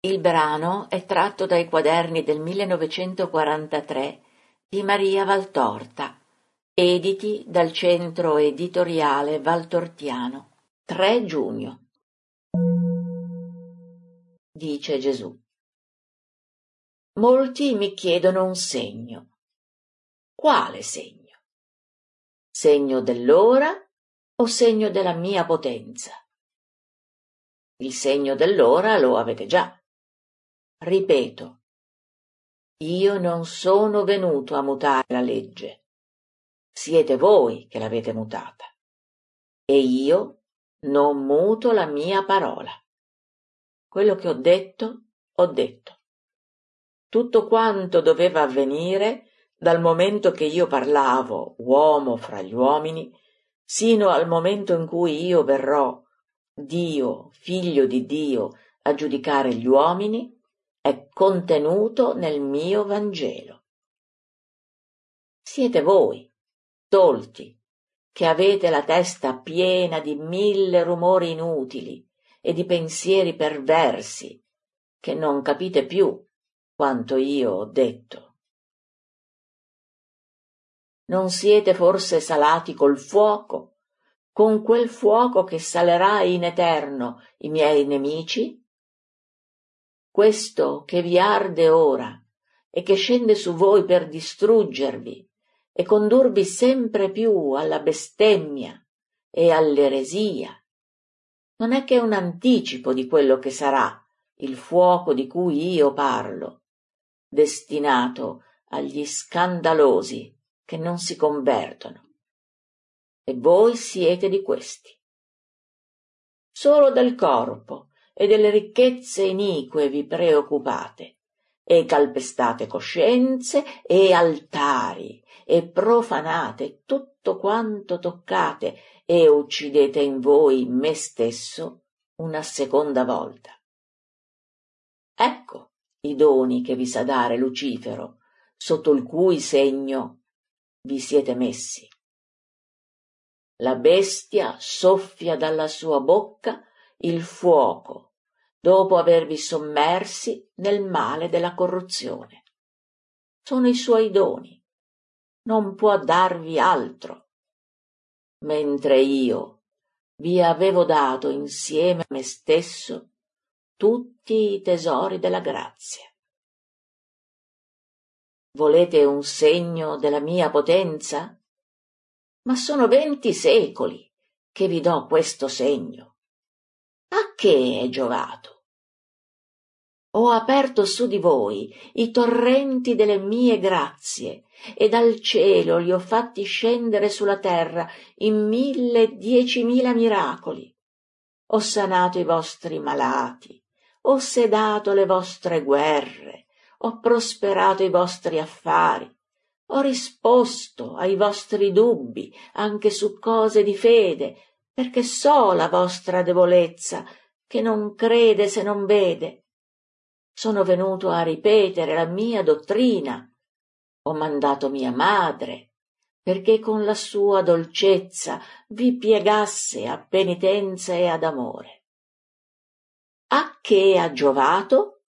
Il brano è tratto dai quaderni del 1943 di Maria Valtorta, editi dal Centro Editoriale Valtortiano. 3 giugno. Dice Gesù. Molti mi chiedono un segno. Quale segno? Segno dell'ora o segno della mia potenza? Il segno dell'ora lo avete già. Ripeto, io non sono venuto a mutare la legge. Siete voi che l'avete mutata. E io non muto la mia parola. Quello che ho detto, ho detto. Tutto quanto doveva avvenire dal momento che io parlavo, uomo fra gli uomini, sino al momento in cui io verrò, Dio, figlio di Dio, a giudicare gli uomini, è contenuto nel mio Vangelo. Siete voi, stolti, che avete la testa piena di 1000 rumori inutili e di pensieri perversi, che non capite più quanto io ho detto. Non siete forse salati col fuoco, con quel fuoco che salerà in eterno i miei nemici? Questo che vi arde ora e che scende su voi per distruggervi e condurvi sempre più alla bestemmia e all'eresia, non è che un anticipo di quello che sarà il fuoco di cui io parlo, destinato agli scandalosi che non si convertono. E voi siete di questi. Solo del corpo e delle ricchezze inique vi preoccupate, e calpestate coscienze e altari, e profanate tutto quanto toccate, e uccidete in voi me stesso una seconda volta. Ecco i doni che vi sa dare Lucifero, sotto il cui segno vi siete messi. La bestia soffia dalla sua bocca il fuoco, dopo avervi sommersi nel male della corruzione. Sono i suoi doni, non può darvi altro, mentre io vi avevo dato insieme a me stesso tutti i tesori della grazia. Volete un segno della mia potenza? Ma sono 20 secoli che vi do questo segno. A che è giovato? Ho aperto su di voi i torrenti delle mie grazie e dal cielo li ho fatti scendere sulla terra in 1000, 10.000 miracoli. Ho sanato i vostri malati, ho sedato le vostre guerre, ho prosperato i vostri affari, ho risposto ai vostri dubbi anche su cose di fede, perché so la vostra debolezza, che non crede se non vede. Sono venuto a ripetere la mia dottrina. Ho mandato mia madre, perché con la sua dolcezza vi piegasse a penitenza e ad amore. A che ha giovato?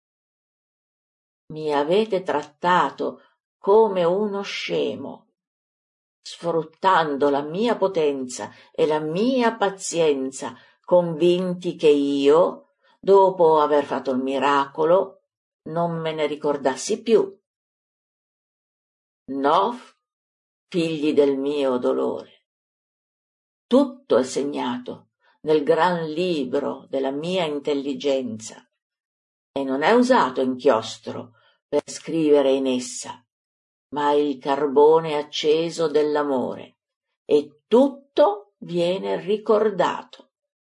Mi avete trattato come uno scemo, sfruttando la mia potenza e la mia pazienza, convinti che io, dopo aver fatto il miracolo, non me ne ricordassi più. No, figli del mio dolore. Tutto è segnato nel gran libro della mia intelligenza e non è usato inchiostro per scrivere in essa, ma il carbone acceso dell'amore, e tutto viene ricordato.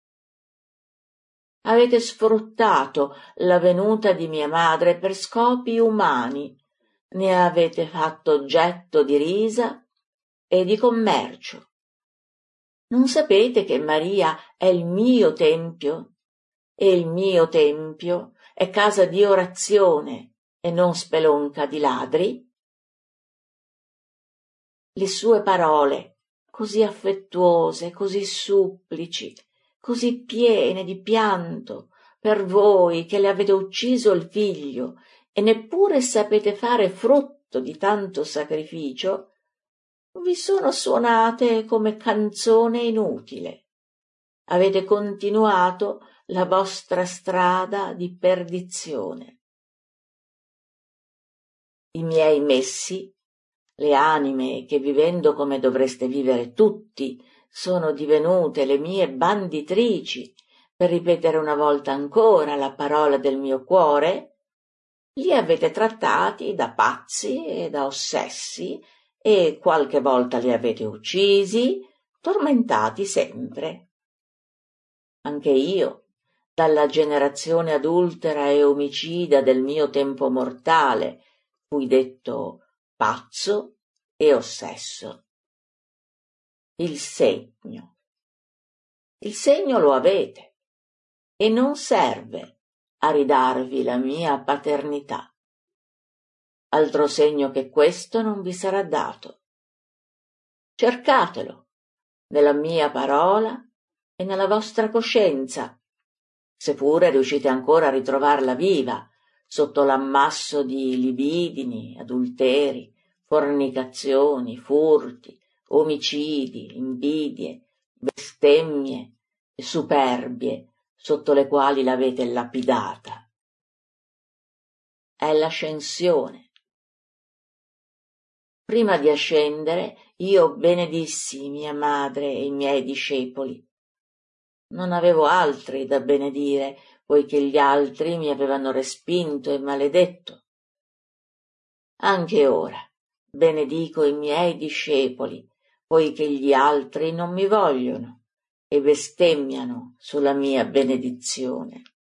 Avete sfruttato la venuta di mia madre per scopi umani, ne avete fatto oggetto di risa e di commercio. Non sapete che Maria è il mio tempio, e il mio tempio è casa di orazione e non spelonca di ladri? Le sue parole, così affettuose, così supplici, così piene di pianto, per voi che le avete ucciso il figlio e neppure sapete fare frutto di tanto sacrificio, vi sono suonate come canzone inutile. Avete continuato la vostra strada di perdizione. I miei messi, le anime che vivendo come dovreste vivere tutti, sono divenute le mie banditrici, per ripetere una volta ancora la parola del mio cuore, li avete trattati da pazzi e da ossessi e qualche volta li avete uccisi, tormentati sempre. Anche io, dalla generazione adultera e omicida del mio tempo mortale, fui detto pazzo e ossesso. Il segno. Il segno lo avete e non serve a ridarvi la mia paternità. Altro segno che questo non vi sarà dato. Cercatelo nella mia parola e nella vostra coscienza, seppure riuscite ancora a ritrovarla viva sotto l'ammasso di libidini, adulteri, fornicazioni, furti, omicidi, invidie, bestemmie e superbie sotto le quali l'avete lapidata. È l'ascensione. Prima di ascendere io benedissi mia madre e i miei discepoli. Non avevo altri da benedire, poiché gli altri mi avevano respinto e maledetto. Anche ora benedico i miei discepoli, poiché gli altri non mi vogliono e bestemmiano sulla mia benedizione.